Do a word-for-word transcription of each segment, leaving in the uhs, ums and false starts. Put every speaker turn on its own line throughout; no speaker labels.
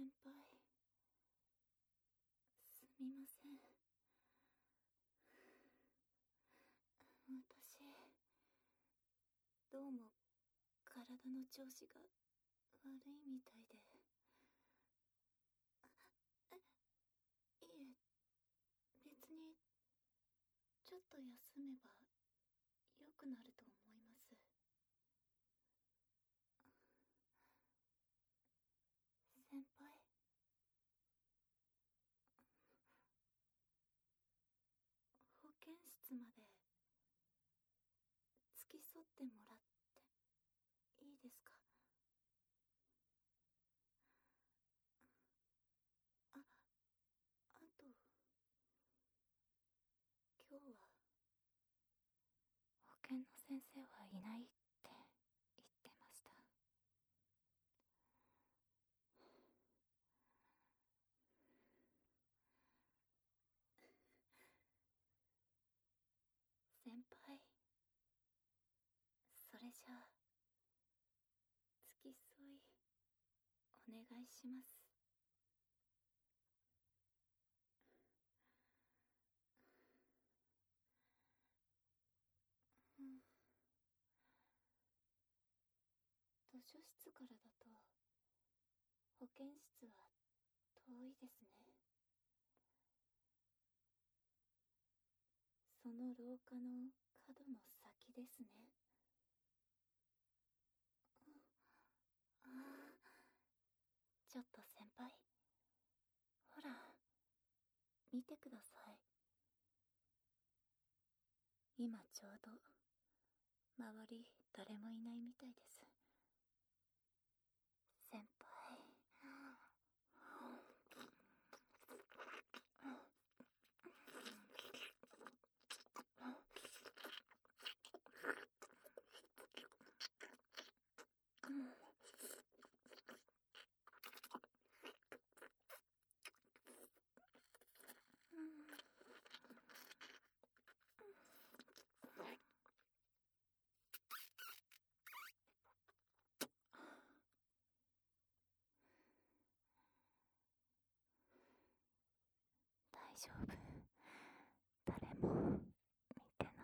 先輩、すみません。私、どうも体の調子が悪いみたいで。え、いえ、別にちょっと休めば良くなると思います。先輩、保健室まで付き添ってもらっていいですか？あ、あと、今日は保健の先生はいないって言ってました。先輩、それじゃあ付き添いお願いします。うん、図書室からだと保健室は遠いですね。その廊下の角の先ですね。ああ、ちょっと先輩、ほら見てください。今ちょうど周り誰もいないみたいです。先輩、大丈夫、誰も見てない。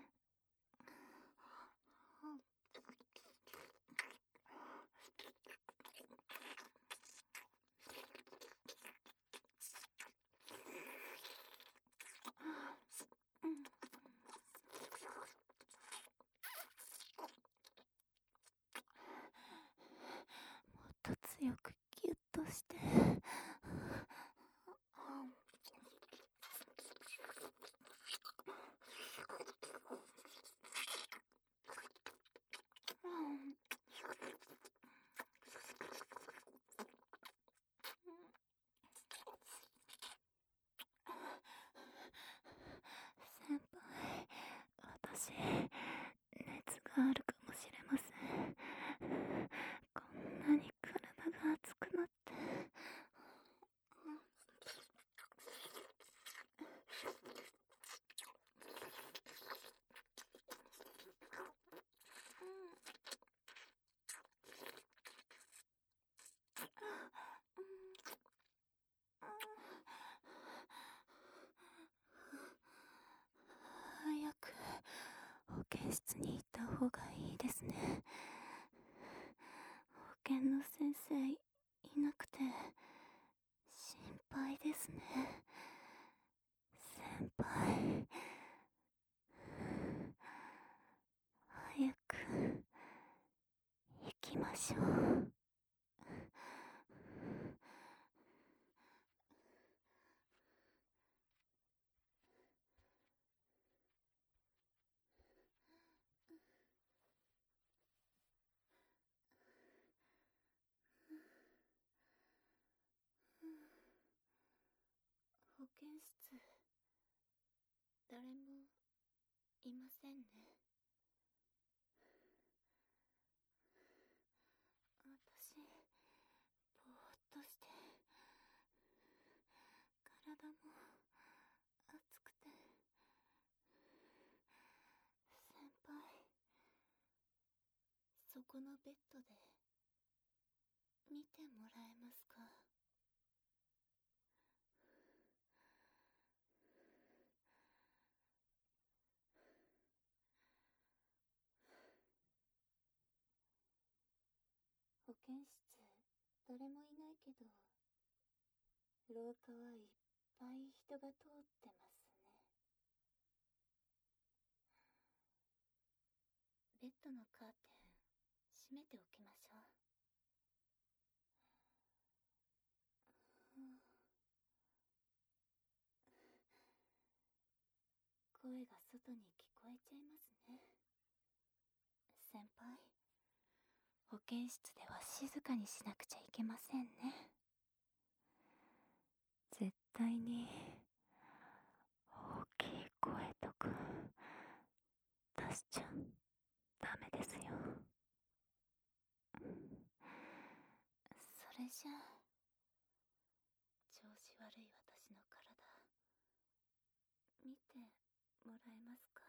もっと強くギュッとして。先輩、私、熱があるかもしれません。こんなに体が熱くなって。早く保健室に行った方がいいですね。保健の先生いなくて心配ですね。先輩、早く行きましょう。保健室、誰もいませんね。私、ぼーっとして体も熱くて。先輩、そこのベッドで見てもらえますか？保健室、誰もいないけど、廊下はいっぱい人が通ってますね。ベッドのカーテン、閉めておきましょう。声が外に聞こえちゃいますね。先輩、保健室では静かにしなくちゃいけませんね。絶対に大きい声とか出しちゃダメですよ。それじゃあ、調子悪い私の体見てもらえますか？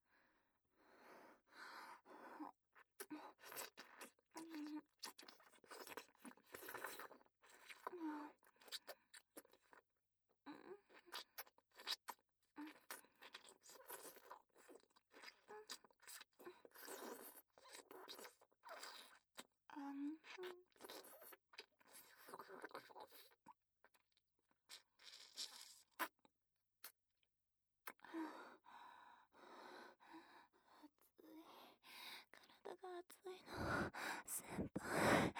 体が熱いの、先輩。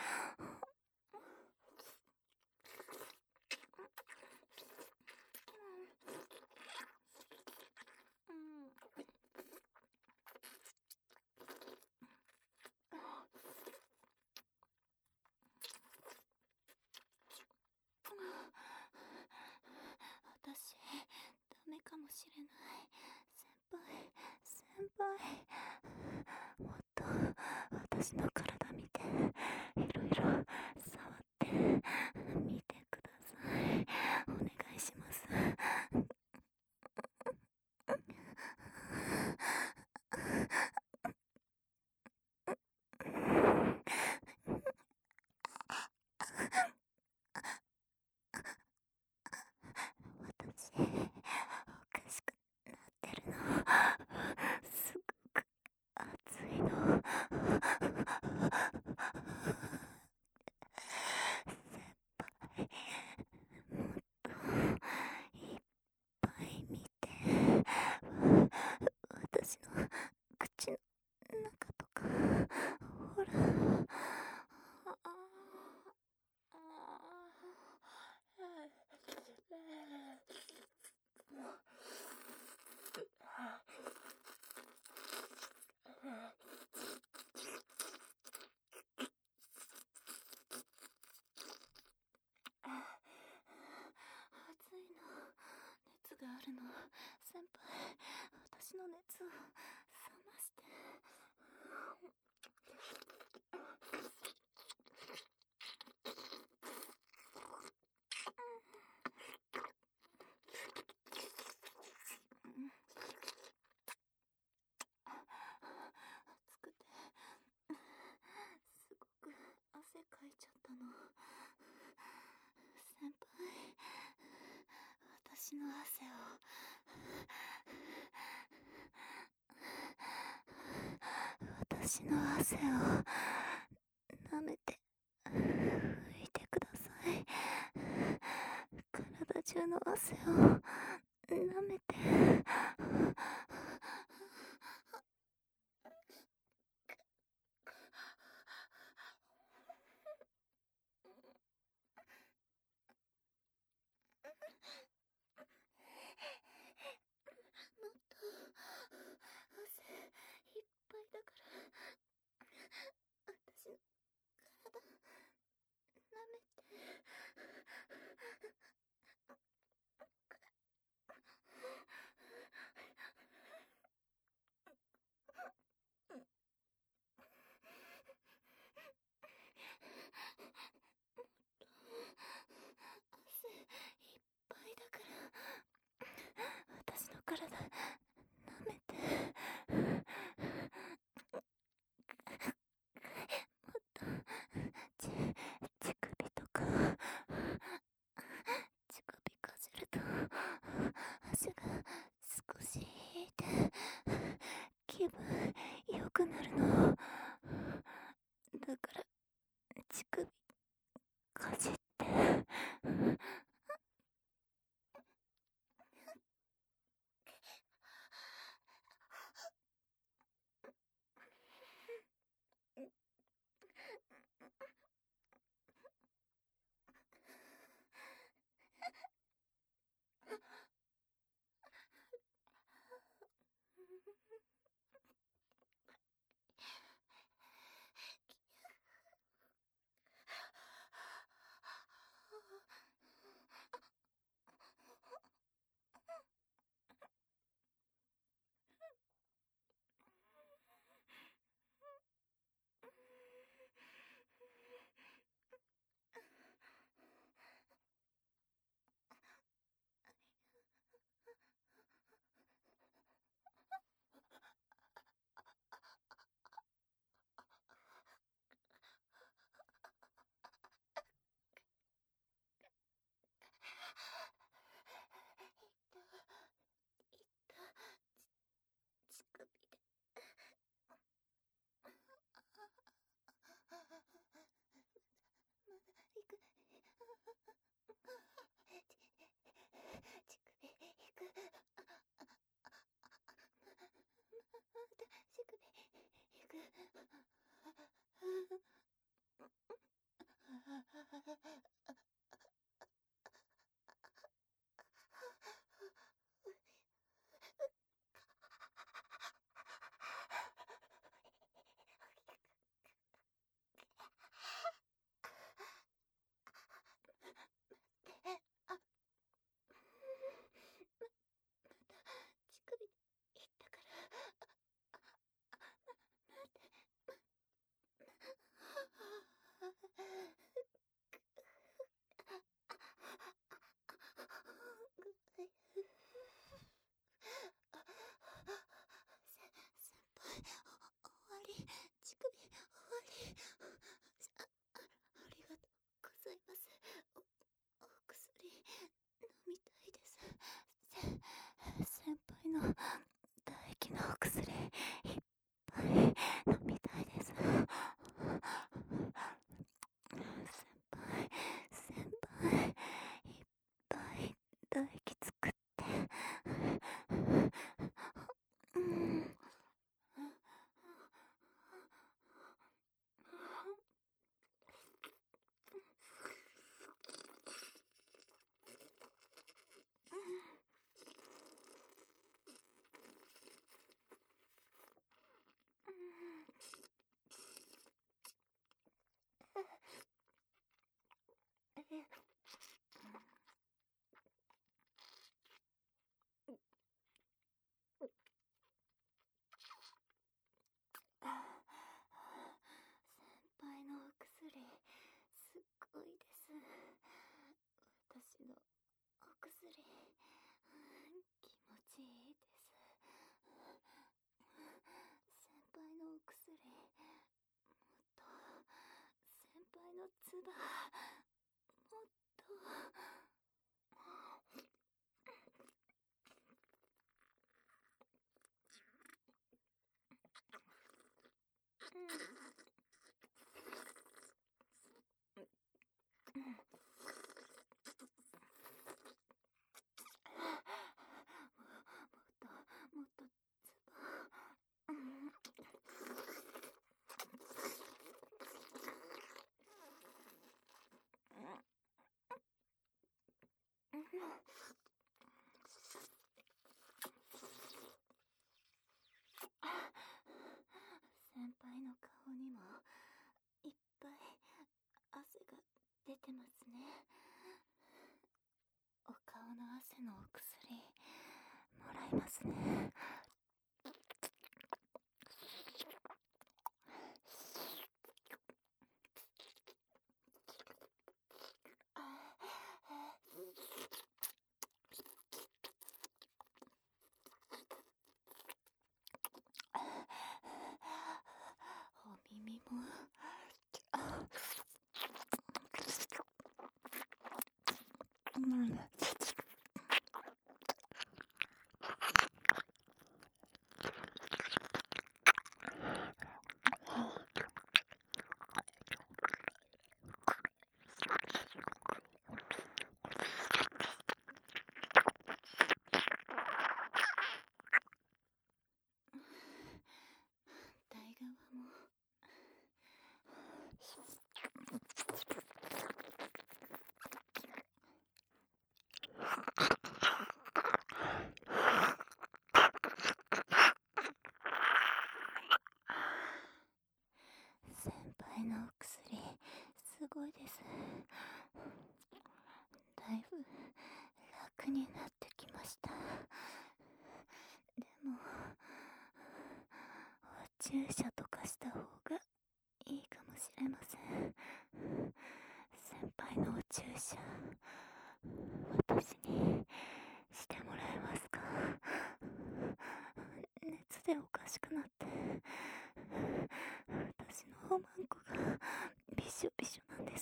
私、ダメかもしれない。先輩、先輩。もっと私の体見て、いろいろ触って見てください。お願いします。私、おかしくなってるの。すごく熱いの。先輩、もっといっぱい見て。私の口の中とか、ほら。ああ暑いの、熱があるの。先輩、私の熱を冷まして。暑くてすごく汗かいちゃったの。先輩、私の汗を私の汗を舐めて拭いてください。体中の汗を舐めて。もっと汗いっぱいだから、私の体舐めて。汗いっぱいだから、私の体舐めて。もっとちくなるの。だから乳首かじって。乳首でまだ行く。乳首行く。まだ乳首行く。乳首で行ったから待って。先輩、終わり。乳首終わり。あ、あ、ありがとうございます。お、お薬飲みたいです。せ、先輩の唾液のお薬いっぱい飲みたいです。先輩、先輩、いっぱい唾液作って。うん。先輩のお薬すっごいです。私のお薬気持ちいいです。先輩のお薬もっと、先輩の唾もっと。もっと唾。先輩の顔にもいっぱい汗が出てますね。お顔の汗のお薬もらいますね。お耳も。うん。 輩のお薬すごいです。だいぶ楽になってきました。でも注射とかした方がいいかもしれません。先輩のお注射私にしてもらえますか？熱でおかしくなって私のおまんこがびしょびしょなんです。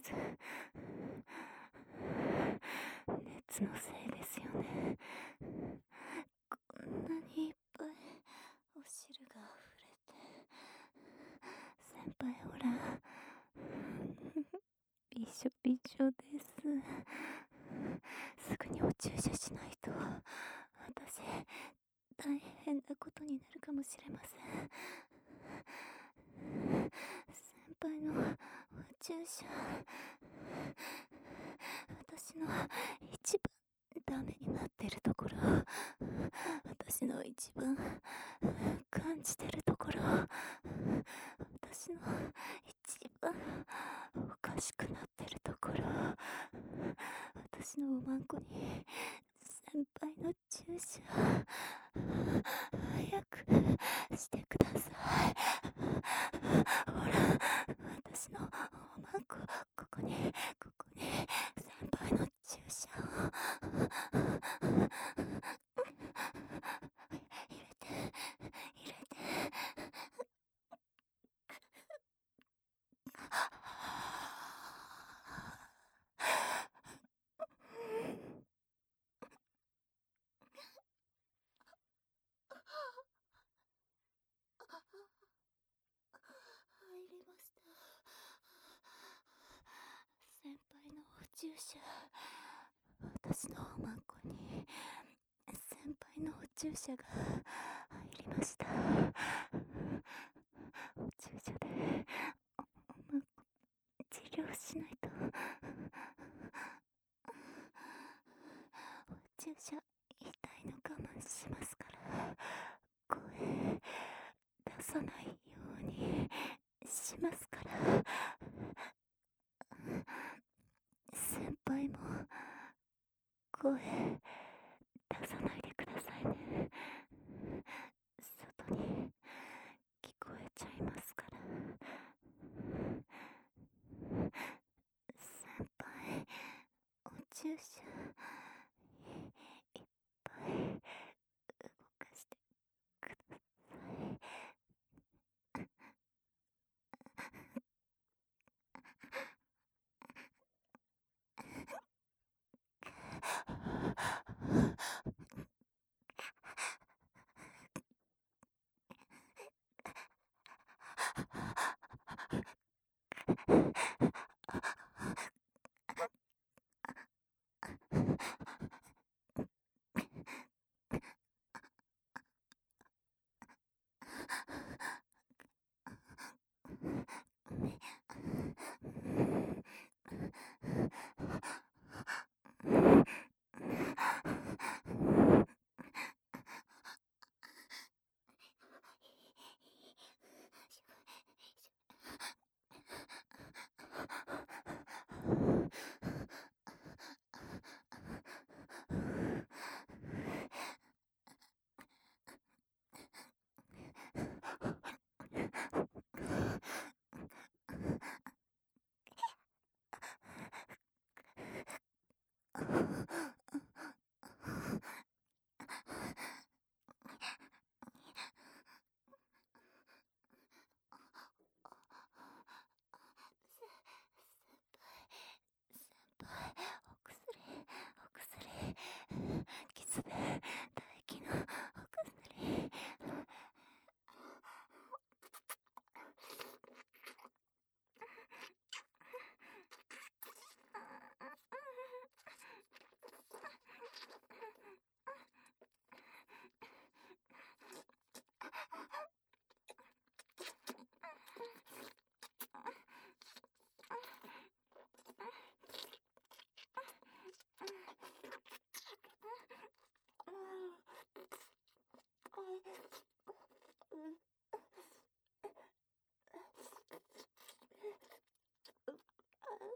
熱のせいですよね。こんなにいっぱいお汁が溢れて。先輩ほらびしょびしょです。すぐにお注射しないと私大変なことになるかもしれません。先輩のお注射私の一番ダメになってるところ、私の一番感じてるところ、私の一番おかしくなってるところ、私のおまんこに先輩の注射早くしてください。ほら私のおまんこ、ここにここに先輩の注射を入れて入れて入りました。先輩のお注射私のおまんこに先輩のお注射が入りました。お注射でおまんこ治療しないと。お注射痛いの我慢しますから声出さないようにしますから。先輩も声出さないでくださいね。外に聞こえちゃいますから。先輩お注射いっぱい動かしてください。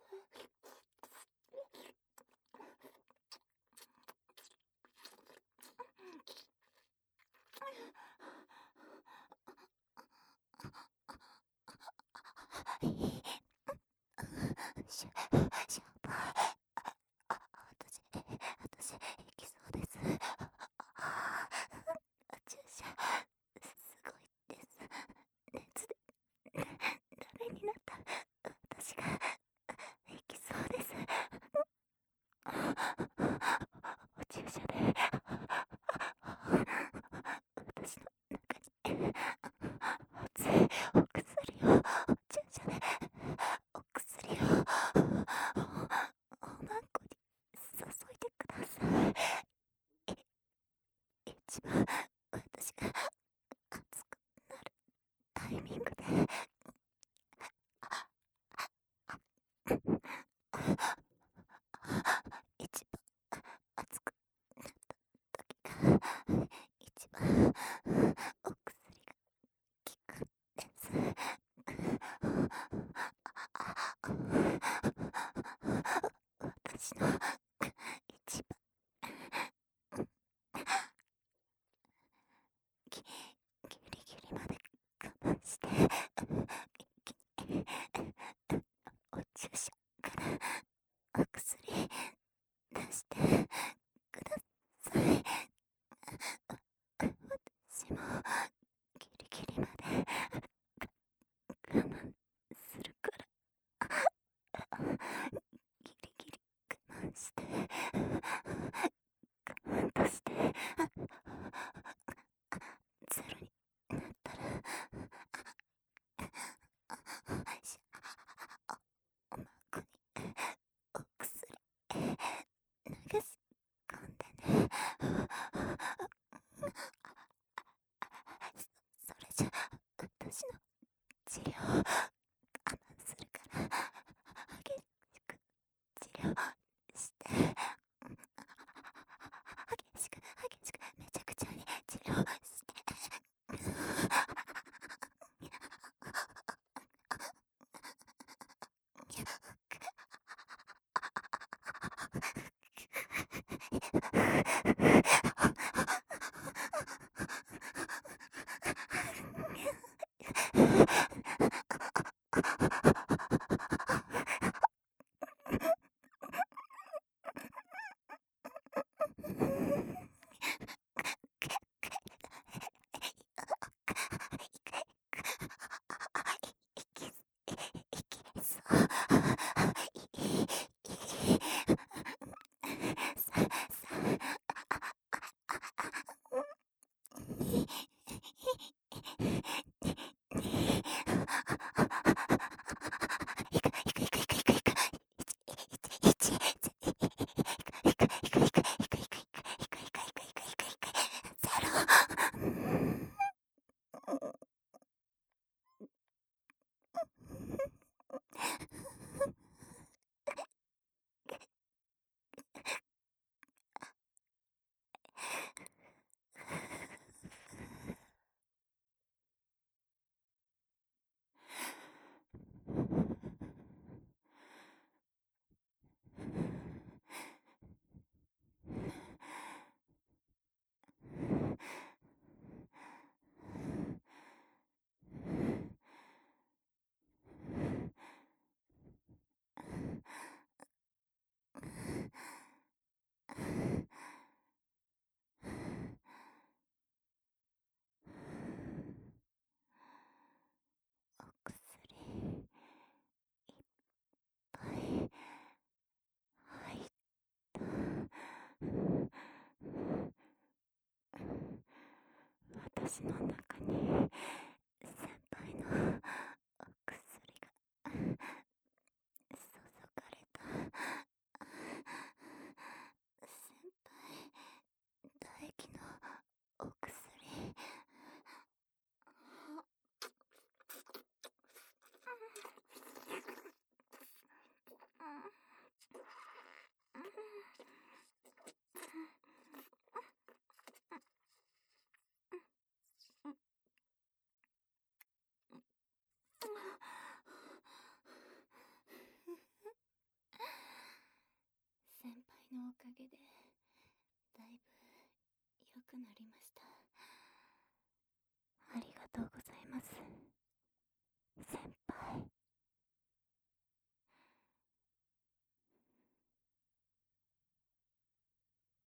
シャ、シャンパー、あ、私、私、行きそうです。あ、注射、すごいです。熱で、ダメになった私が、行きそうです。お注射で、私の中に、熱いお薬を、注射で、お薬を、おまんこに注いでください。一番、私が熱くなるタイミングで、一番熱くなった時が、一番お薬が効くんです。私の一番ギギリギリまで我慢して一気にお注射からお薬出してください。私もギリギリまで我慢するからギリギリ我慢して我慢としてゼロになったらしおまんこにお薬流し込んでね。そそれじゃ私の治療我慢するから激しく治療して激しく激しくめちゃくちゃに治療してお薬げでだいぶ良くなりました。